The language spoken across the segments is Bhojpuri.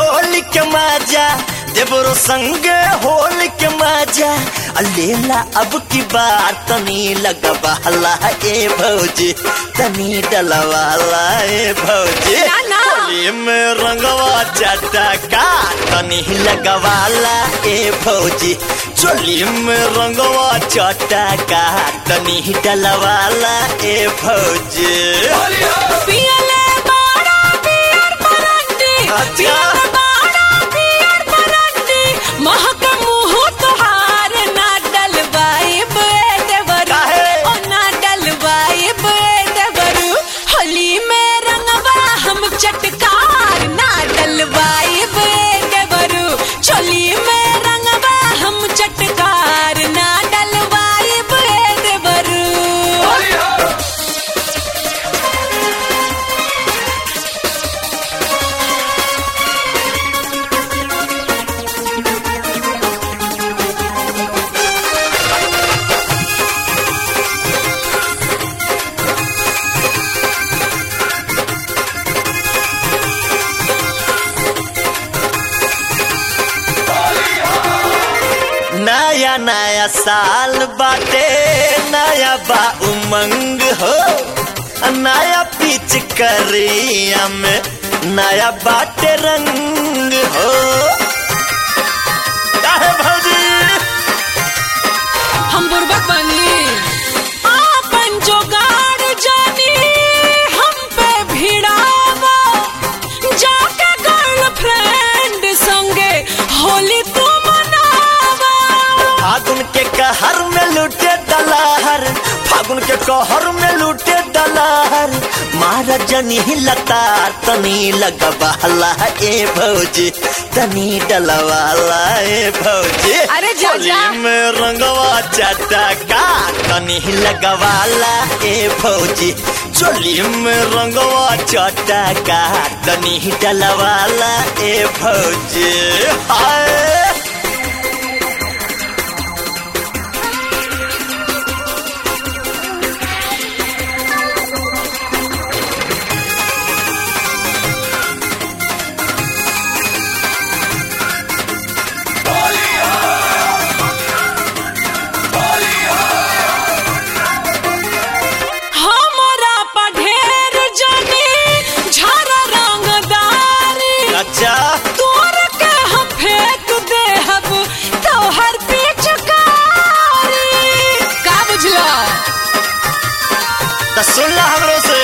होली के मजा देवरो संगे होली के मजा लेला अब की बार तनी लगवाला ए भौजी तनी डलवाला ए भौजी होली में रंगवा चटका तनी लगवाला ए भौजी चोली में रंगवा चटका तनी डलवाला ए भौजी पियले बड़ा पियर परंडी पियले बड़ा पियर परंडी महक मुंह तोहार ना डलवाई बेदवरू ओ ना डलवाई बेदवरू होली में रंगवा हम चटकार ना डलवाई बेदवरू चोली में रंगवा हम चटकार ना डलवाई बेदवरू नया नया साल बाटे नया बा उमंग हो नया पिचकारिया में नया बाटे रंग हो काहे भौजी हम बुर्बक बनी आपन जोगाड़ जानी हम पे भिड़ावा जाके गर्लफ्रेंड संगे होली तू मनावा फागुन के कहर में लूटे दलहर फागुन के कहर में लूटे दलहर मारा जनी लतार तनी लगवाला ए भौजी तनी डलवाला ए भौजी अरे जा जा। होली में रंगवा चटका तनी लगवाला ए भौजी चोली में रंगवा चटका तनी डलवाला ए भौजी हाय हमरा पा ढेर जानी झारा रंगदारी अच्छा तोर के हम फेंक देहब तोहर पिचकारी का बुझला त सुनला हमरो से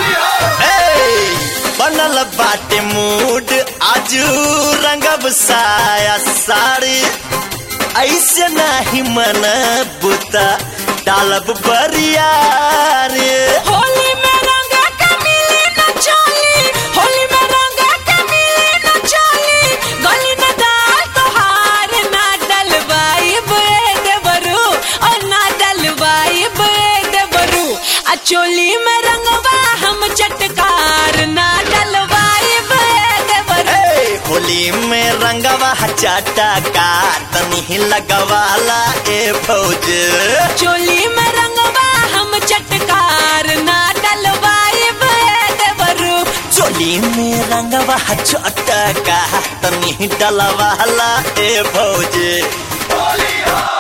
बनल बाटे मूड आजू रंगब साया साड़ी ऐसे नाही मन बुता डालब बरियारे होली में रंग के मिली न चली होली में रंग के मिली न चली गली न दाल तोहार ना डलवाई बेदवरू और ना डलवाई बेदवरू आ चोली में रंगवा हम चटकार ना डलवाई बेदवरू होली में रंगवा चटका तनी लगवाला ए भौजी चोली में रंगवा हम चटकार ना डलवाई बेदवरू चोली में रंगवा चटका तनी डलवाला ए भौजी